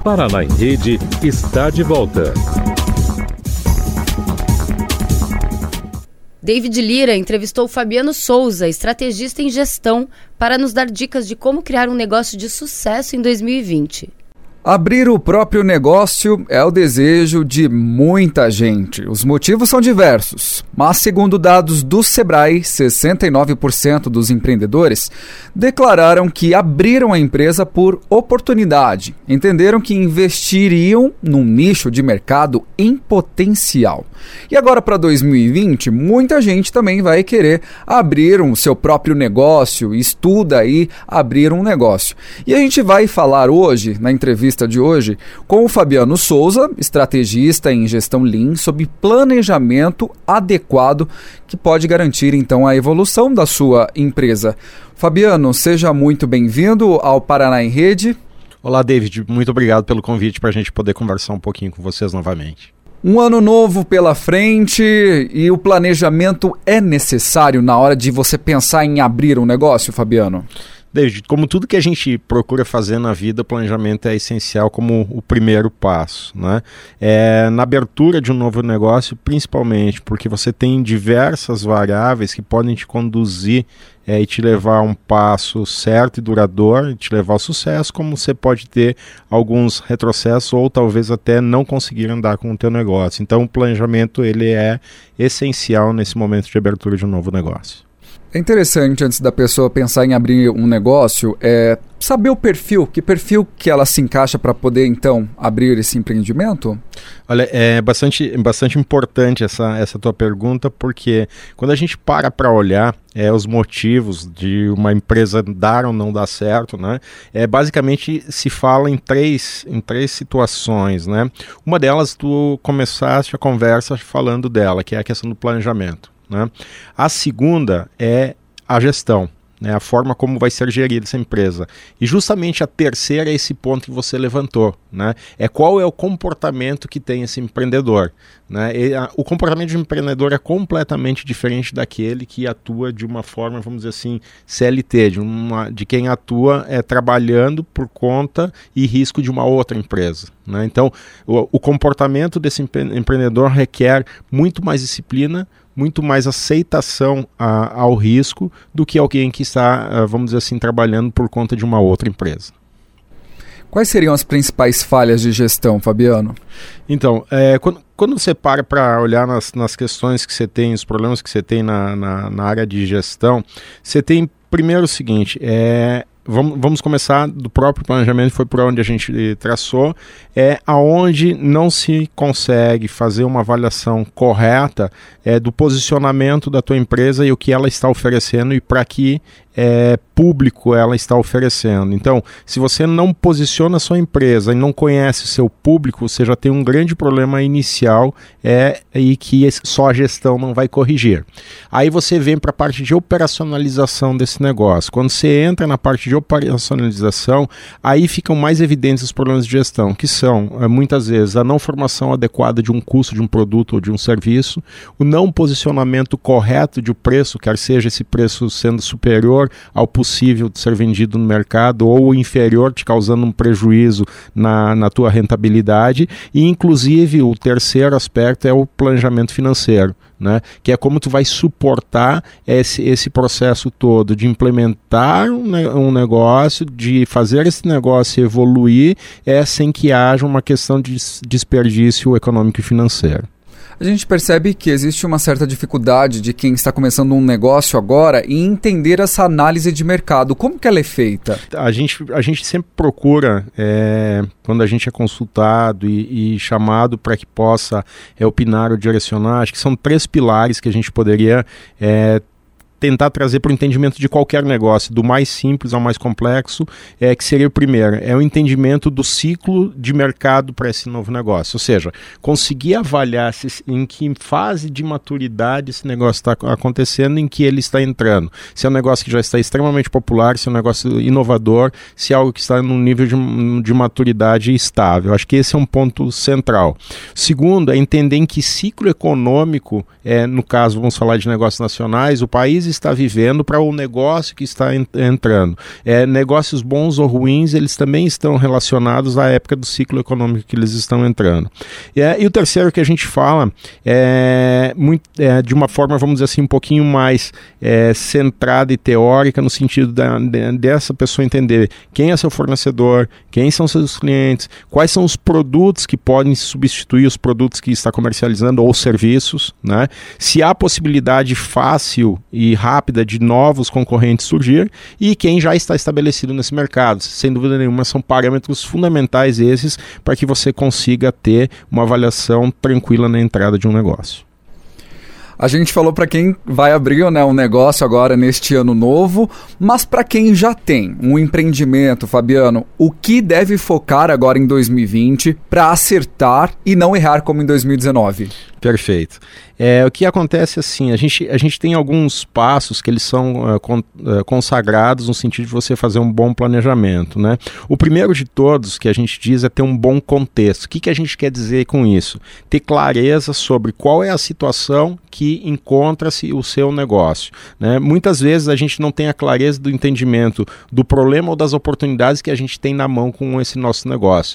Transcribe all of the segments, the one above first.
Paraná em Rede está de volta. David Lira entrevistou Fabiano Souza, estrategista em gestão, para nos dar dicas de como criar um negócio de sucesso em 2020. Abrir o próprio negócio é o desejo de muita gente. Os motivos são diversos, mas segundo dados do Sebrae, 69% dos empreendedores declararam que abriram a empresa por oportunidade. Entenderam que investiriam num nicho de mercado em potencial. E agora para 2020, muita gente também vai querer abrir o seu próprio negócio, estuda aí abrir um negócio. E a gente vai falar hoje, na entrevista de hoje, com o Fabiano Souza, estrategista em gestão Lean, sobre planejamento adequado que pode garantir então a evolução da sua empresa. Fabiano, seja muito bem-vindo ao Paraná em Rede. Olá, David, muito obrigado pelo convite para a gente poder conversar um pouquinho com vocês novamente. Um ano novo pela frente e o planejamento é necessário na hora de você pensar em abrir um negócio, Fabiano? David, como tudo que a gente procura fazer na vida, o planejamento é essencial como o primeiro passo, né? Na abertura de um novo negócio, principalmente, porque você tem diversas variáveis que podem te conduzir e te levar a um passo certo e duradouro, e te levar ao sucesso, como você pode ter alguns retrocessos ou talvez até não conseguir andar com o teu negócio. Então o planejamento ele é essencial nesse momento de abertura de um novo negócio. É interessante, antes da pessoa pensar em abrir um negócio, saber o perfil, que perfil que ela se encaixa para poder, então, abrir esse empreendimento? Olha, é bastante importante essa tua pergunta, porque quando a gente para olhar os motivos de uma empresa dar ou não dar certo, né? Basicamente se fala em três situações, né? Uma delas, tu começaste a conversa falando dela, que é a questão do planejamento, né? A segunda é a gestão, né? A forma como vai ser gerida essa empresa. E justamente a terceira é esse ponto que você levantou, né? Qual é o comportamento que tem esse empreendedor, né? O comportamento de um empreendedor é completamente diferente daquele que atua de uma forma, vamos dizer assim, CLT, de quem atua trabalhando por conta e risco de uma outra empresa, né? Então, o comportamento desse empreendedor requer muito mais disciplina, muito mais aceitação ao risco do que alguém que está, vamos dizer assim, trabalhando por conta de uma outra empresa. Quais seriam as principais falhas de gestão, Fabiano? Então, quando você para olhar nas questões que você tem, os problemas que você tem na área de gestão, você tem primeiro o seguinte, vamos começar do próprio planejamento, foi por onde a gente traçou, aonde não se consegue fazer uma avaliação correta do posicionamento da tua empresa e o que ela está oferecendo e para que público ela está oferecendo. Então, se você não posiciona a sua empresa e não conhece o seu público, você já tem um grande problema inicial e que só a gestão não vai corrigir. Aí você vem para a parte de operacionalização desse negócio. Quando você entra na parte de operacionalização, aí ficam mais evidentes os problemas de gestão, que são, muitas vezes, a não formação adequada de um custo de um produto ou de um serviço, o não posicionamento correto de um preço, quer seja esse preço sendo superior ao possível de ser vendido no mercado ou inferior, te causando um prejuízo na tua rentabilidade, e inclusive o terceiro aspecto é o planejamento financeiro, né? Que é como tu vai suportar esse processo todo de implementar um negócio, de fazer esse negócio evoluir sem que haja uma questão de desperdício econômico e financeiro. A gente percebe que existe uma certa dificuldade de quem está começando um negócio agora em entender essa análise de mercado. Como que ela é feita? A gente sempre procura, quando a gente é consultado e chamado para que possa opinar ou direcionar, acho que são 3 pilares que a gente poderia tentar trazer para o entendimento de qualquer negócio, do mais simples ao mais complexo, que seria o primeiro, o entendimento do ciclo de mercado para esse novo negócio, ou seja, conseguir avaliar em que fase de maturidade esse negócio está acontecendo, em que ele está entrando, se é um negócio que já está extremamente popular, se é um negócio inovador, se é algo que está num nível de maturidade estável. Acho que esse é um ponto central. Segundo, é entender em que ciclo econômico, no caso, vamos falar de negócios nacionais, o país país está vivendo para o negócio que está entrando. Negócios bons ou ruins, eles também estão relacionados à época do ciclo econômico que eles estão entrando. E o terceiro que a gente fala de uma forma, vamos dizer assim, um pouquinho mais centrada e teórica, no sentido dessa pessoa entender quem é seu fornecedor, quem são seus clientes, quais são os produtos que podem substituir os produtos que está comercializando ou serviços, né? Se há possibilidade fácil e rápida de novos concorrentes surgir e quem já está estabelecido nesse mercado. Sem dúvida nenhuma, são parâmetros fundamentais esses para que você consiga ter uma avaliação tranquila na entrada de um negócio. A gente falou para quem vai abrir, né, um negócio agora neste ano novo, mas para quem já tem um empreendimento, Fabiano, o que deve focar agora em 2020 para acertar e não errar como em 2019? Perfeito. O que acontece assim, a gente tem alguns passos que eles são consagrados no sentido de você fazer um bom planejamento, né? O primeiro de todos que a gente diz é ter um bom contexto. O que a gente quer dizer com isso? Ter clareza sobre qual é a situação que encontra-se o seu negócio, né? Muitas vezes a gente não tem a clareza do entendimento do problema ou das oportunidades que a gente tem na mão com esse nosso negócio.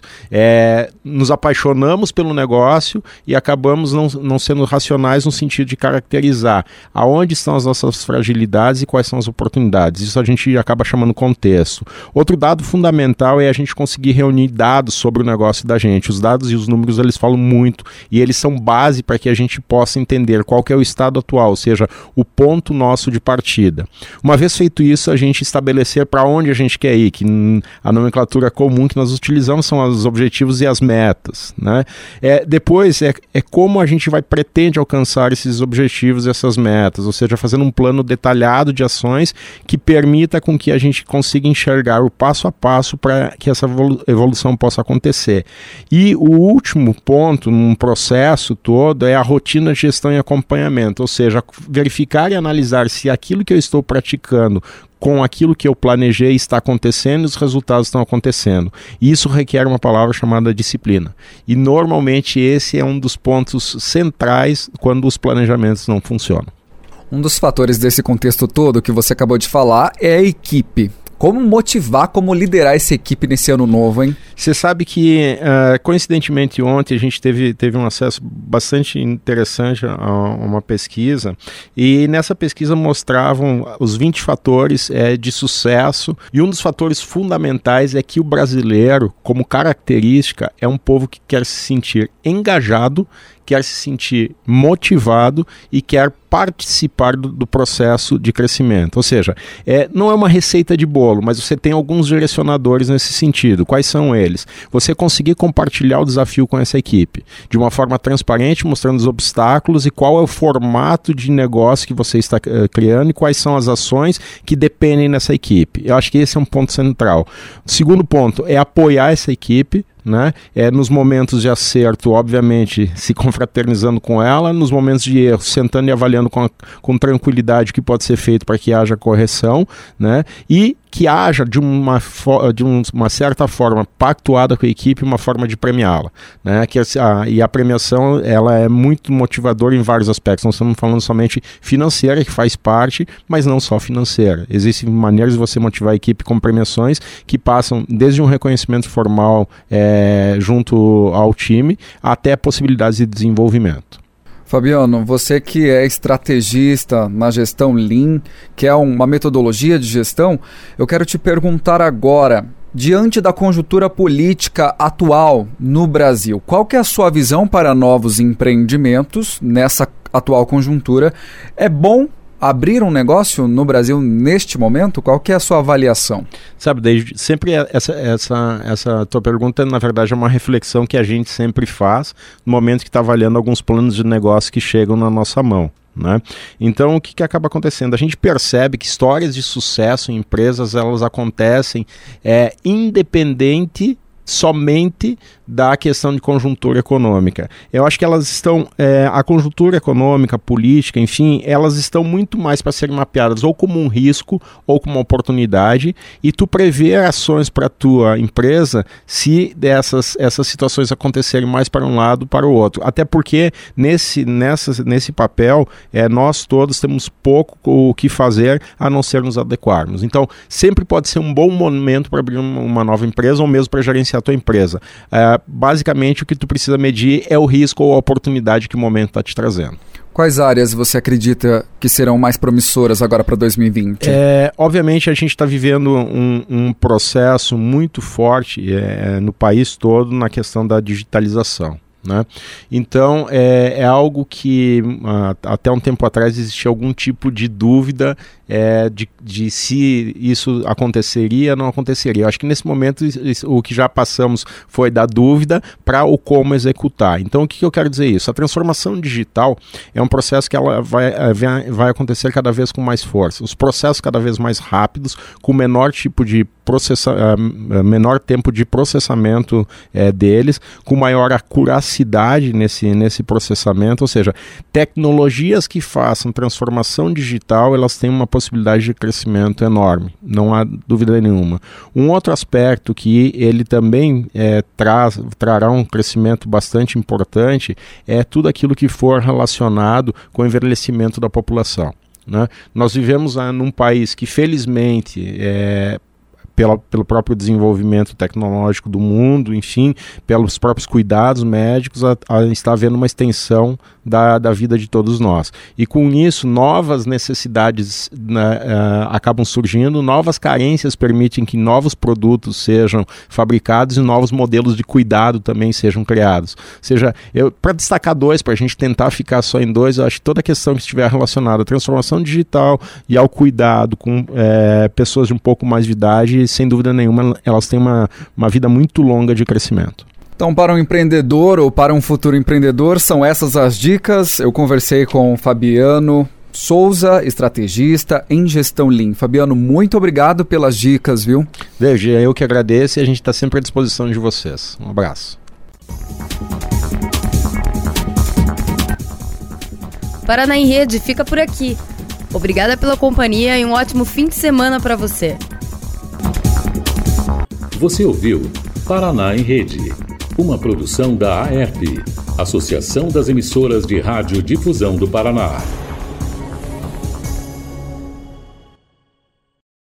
Nos apaixonamos pelo negócio e acabamos não sendo racionais no sentido de caracterizar aonde estão as nossas fragilidades e quais são as oportunidades. Isso a gente acaba chamando contexto. Outro dado fundamental é a gente conseguir reunir dados sobre o negócio da gente. Os dados e os números, eles falam muito e eles são base para que a gente possa entender qual que é o estado atual, ou seja, o ponto nosso de partida. Uma vez feito isso, a gente estabelecer para onde a gente quer ir, que a nomenclatura comum que nós utilizamos são os objetivos e as metas, né? Depois como a gente pretende alcançar esses objetivos e essas metas, ou seja, fazendo um plano detalhado de ações que permita com que a gente consiga enxergar o passo a passo para que essa evolução possa acontecer. E o último ponto, num processo todo, é a rotina de gestão e acompanhamento, ou seja, verificar e analisar se aquilo que eu estou praticando com aquilo que eu planejei está acontecendo e os resultados estão acontecendo. E isso requer uma palavra chamada disciplina. E normalmente esse é um dos pontos centrais quando os planejamentos não funcionam. Um dos fatores desse contexto todo que você acabou de falar é a equipe. Como motivar, como liderar essa equipe nesse ano novo, hein? Você sabe que, coincidentemente, ontem a gente teve um acesso bastante interessante a uma pesquisa, e nessa pesquisa mostravam os 20 fatores de sucesso, e um dos fatores fundamentais é que o brasileiro, como característica, é um povo que quer se sentir engajado, quer se sentir motivado e quer participar do processo de crescimento. Ou seja, não é uma receita de bolo, mas você tem alguns direcionadores nesse sentido. Quais são eles? Você conseguir compartilhar o desafio com essa equipe de uma forma transparente, mostrando os obstáculos e qual é o formato de negócio que você está criando e quais são as ações que dependem dessa equipe. Eu acho que esse é um ponto central. O segundo ponto é apoiar essa equipe, né? Nos momentos de acerto, obviamente, se confraternizando com ela, nos momentos de erro, sentando e avaliando com tranquilidade o que pode ser feito para que haja correção, né? E que haja de uma certa forma pactuada com a equipe, uma forma de premiá-la, né? E a premiação, ela é muito motivadora em vários aspectos. Não estamos falando somente financeira, que faz parte, mas não só financeira. Existem maneiras de você motivar a equipe com premiações que passam desde um reconhecimento formal junto ao time até possibilidades de desenvolvimento. Fabiano, você que é estrategista na gestão Lean, que é uma metodologia de gestão, eu quero te perguntar agora, diante da conjuntura política atual no Brasil, qual que é a sua visão para novos empreendimentos nessa atual conjuntura? É bom abrir um negócio no Brasil neste momento? Qual que é a sua avaliação? Sabe, desde sempre essa tua pergunta, na verdade, é uma reflexão que a gente sempre faz no momento que está avaliando alguns planos de negócio que chegam na nossa mão, né? Então, o que acaba acontecendo? A gente percebe que histórias de sucesso em empresas, elas acontecem independente somente da questão de conjuntura econômica. Eu acho que elas estão, a conjuntura econômica, política, enfim, elas estão muito mais para serem mapeadas ou como um risco ou como uma oportunidade, e tu prever ações para a tua empresa se essas situações acontecerem mais para um lado para o outro. Até porque nesse papel nós todos temos pouco o que fazer a não ser nos adequarmos. Então sempre pode ser um bom momento para abrir uma nova empresa ou mesmo para gerenciar a tua empresa. Basicamente o que tu precisa medir é o risco ou a oportunidade que o momento está te trazendo. Quais áreas você acredita que serão mais promissoras agora para 2020? Obviamente a gente está vivendo um processo muito forte no país todo na questão da digitalização, né? Então é algo que até um tempo atrás existia algum tipo de dúvida de se isso aconteceria ou não aconteceria. Eu acho que nesse momento o que já passamos foi da dúvida para o como executar. Então o que eu quero dizer isso? A transformação digital é um processo que ela vai acontecer cada vez com mais força. Os processos cada vez mais rápidos, com menor tipo de menor tempo de processamento deles, com maior acuracidade nesse processamento, ou seja, tecnologias que façam transformação digital, elas têm uma possibilidade de crescimento enorme, não há dúvida nenhuma. Um outro aspecto que ele também trará um crescimento bastante importante é tudo aquilo que for relacionado com o envelhecimento da população, né? Nós vivemos num país que felizmente pelo próprio desenvolvimento tecnológico do mundo, enfim, pelos próprios cuidados médicos, está havendo uma extensão da vida de todos nós. E com isso, novas necessidades acabam surgindo, novas carências permitem que novos produtos sejam fabricados e novos modelos de cuidado também sejam criados. Ou seja, para destacar dois, para a gente tentar ficar só em dois, eu acho que toda a questão que estiver relacionada à transformação digital e ao cuidado com pessoas de um pouco mais de idade, sem dúvida nenhuma, elas têm uma vida muito longa de crescimento. Então, para um empreendedor ou para um futuro empreendedor, são essas as dicas. Eu conversei com Fabiano Souza, estrategista em gestão Lean. Fabiano, muito obrigado pelas dicas, viu? Veja, eu que agradeço e a gente está sempre à disposição de vocês. Um abraço. Paraná em Rede fica por aqui. Obrigada pela companhia e um ótimo fim de semana para você. Você ouviu Paraná em Rede, uma produção da AERP, Associação das Emissoras de Rádio Difusão do Paraná.